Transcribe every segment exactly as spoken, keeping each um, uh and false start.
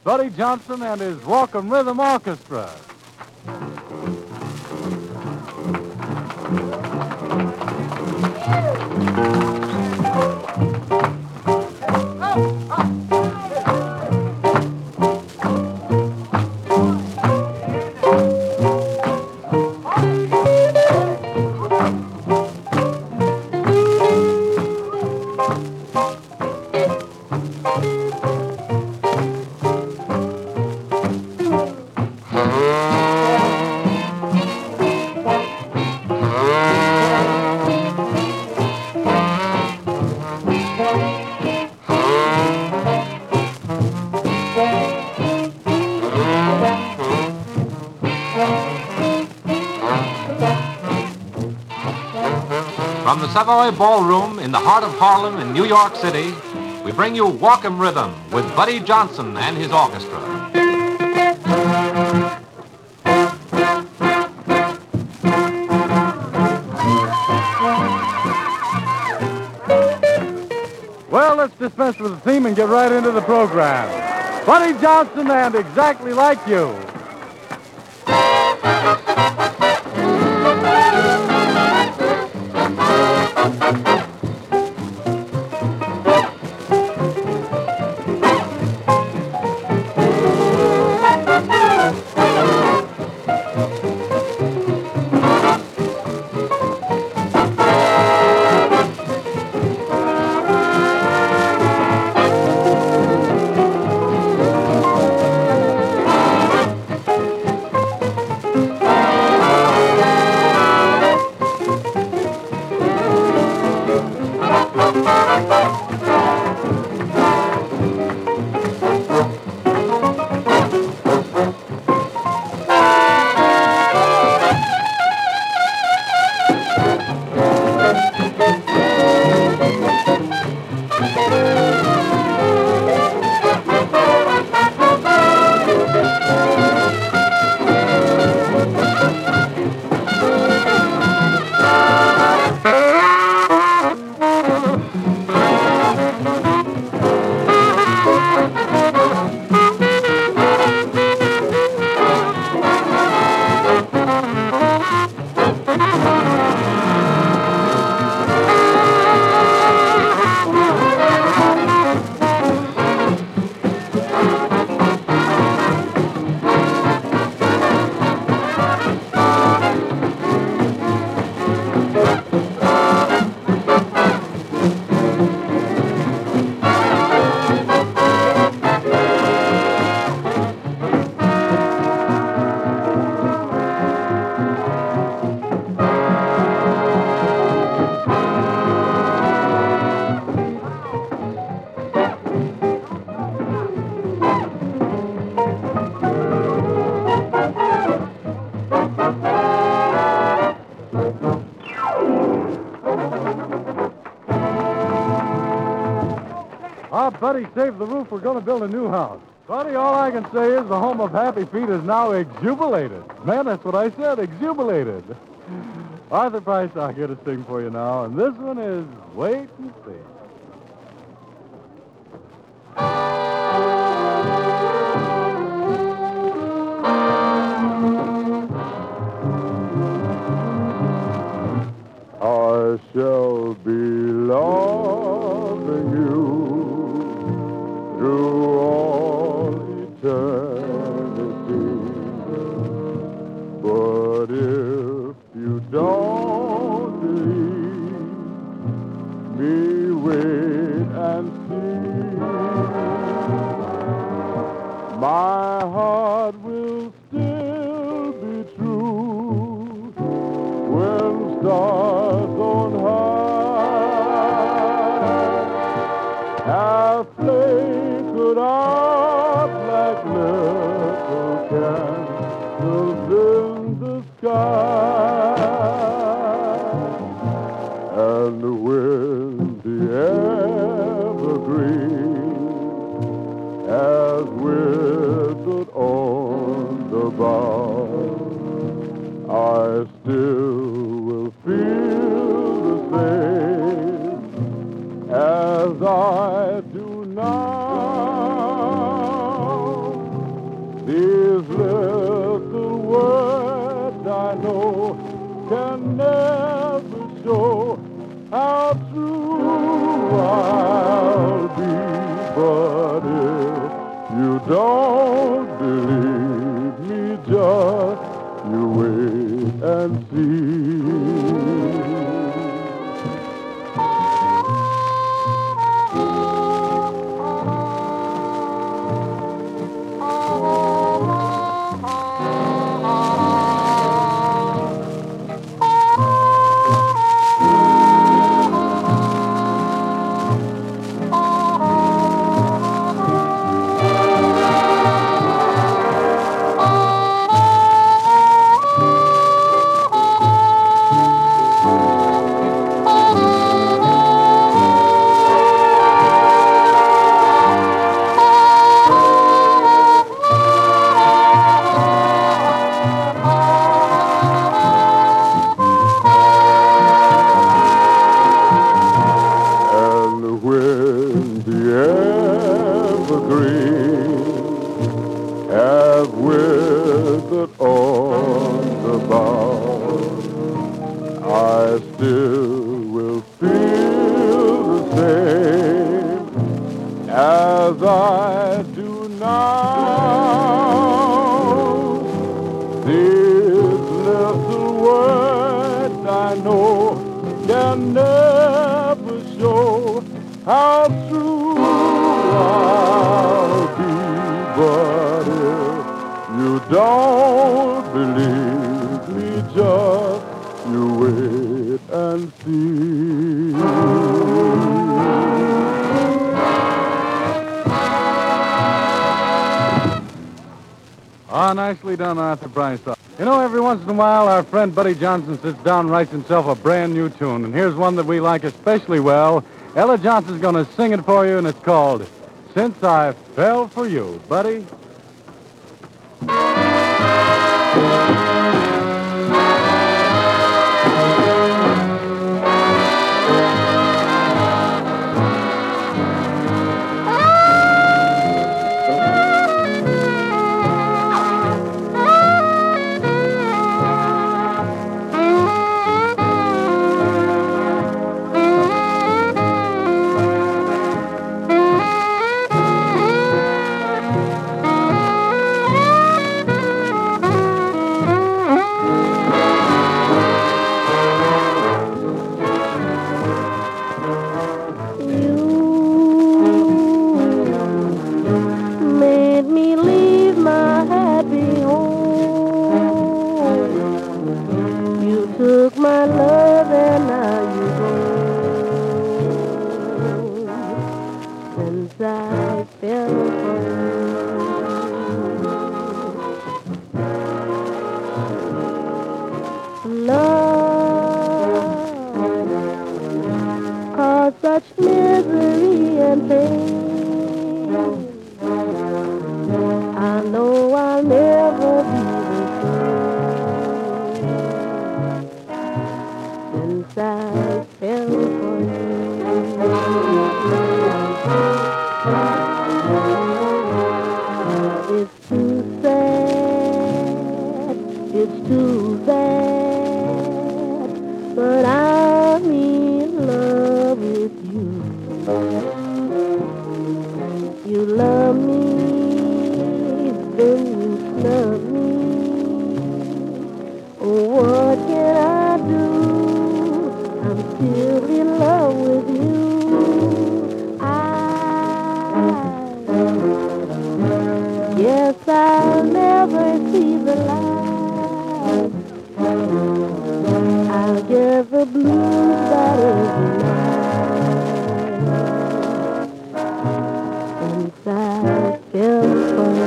Buddy Johnson and his Walk 'em Rhythm Orchestra. From the Savoy Ballroom in the heart of Harlem in New York City, we bring you Walk 'em Rhythm with Buddy Johnson and his orchestra. Well, let's dispense with the theme and get right into the program. Buddy Johnson and Exactly Like You. Ah, Buddy saved the roof. We're going to build a new house. Buddy, all I can say is the home of Happy Feet is now exubulated. Man, that's what I said, exubulated. Arthur Price, I'm here to sing for you now, and this one is Wait and See. I shall be loving you through all eternity. But if you don't believe me, wait and see. My heart will still be true when stars on high have flickered out like little candles in the sky. And when the evergreen has withered on the bough, I still will feel the same as I do now. But if you don't believe me, just you wait and see. Have withered on the bough, I still will feel the same as I do now. These little words I know can never show how true I'll be. But if you don't believe me, just you wait and see. Ah, nicely done, Arthur Bryce. You know, every once in a while, our friend Buddy Johnson sits down and writes himself a brand new tune. And here's one that we like especially well. Ella Johnson's going to sing it for you, and it's called Since I Fell for You. Buddy? Took my love and now you go. Since I fell for you, love caused such misery and pain. I know I'll never be the same. Since I fell for you, it's too sad, it's too bad, but I'm in love with you. You love me, then you snub me. What can I do? I'm still in love with you. I, yes, I'll never see the light. I'll get the blues that every night. Since I fell for you.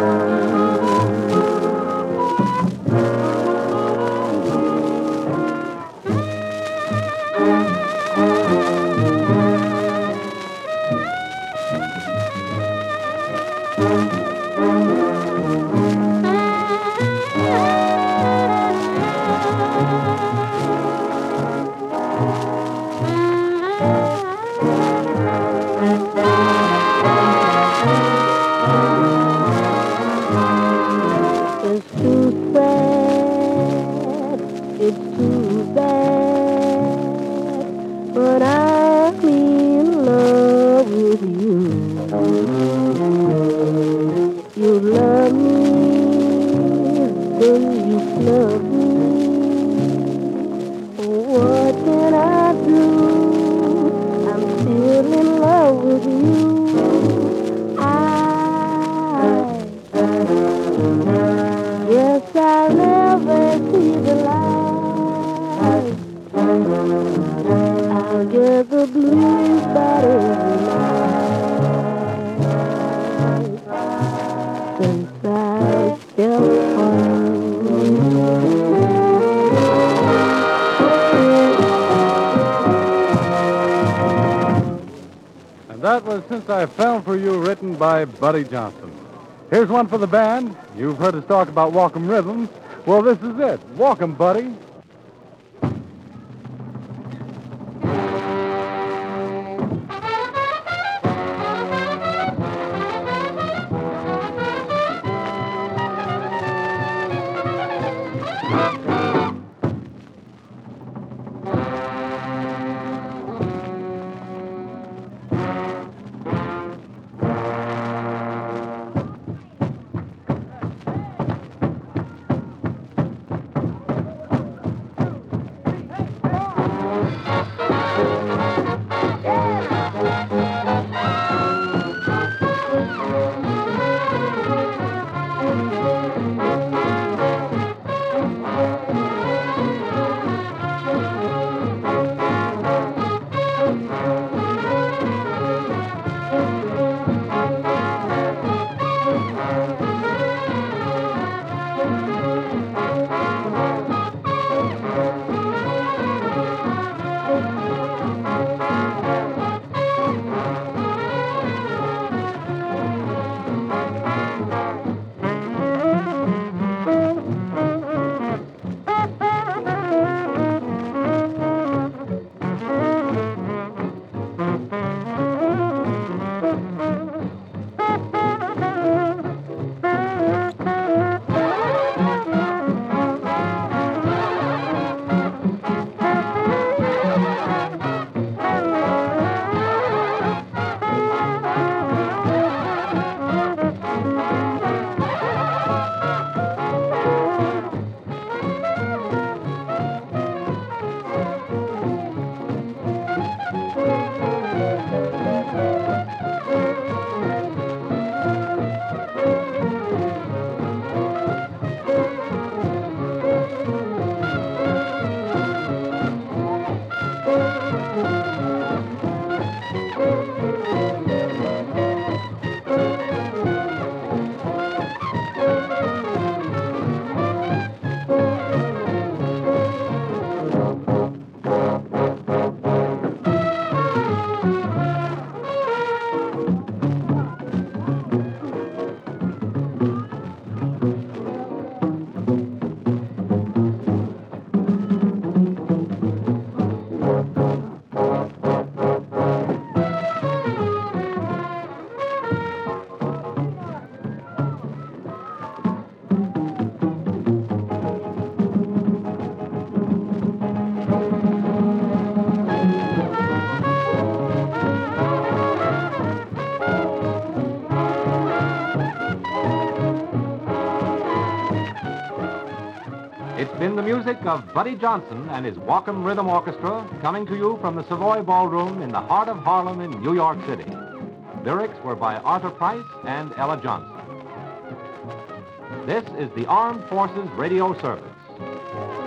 It's too sad, it's too bad, but I'm in love with you. Since I Fell for You, written by Buddy Johnson. Here's one for the band. You've heard us talk about Walk 'em rhythms. Well, this is it. Walk 'em, buddy. It's been the music of Buddy Johnson and his Walk 'em Rhythm Orchestra coming to you from the Savoy Ballroom in the heart of Harlem in New York City. Lyrics were by Arthur Price and Ella Johnson. This is the Armed Forces Radio Service.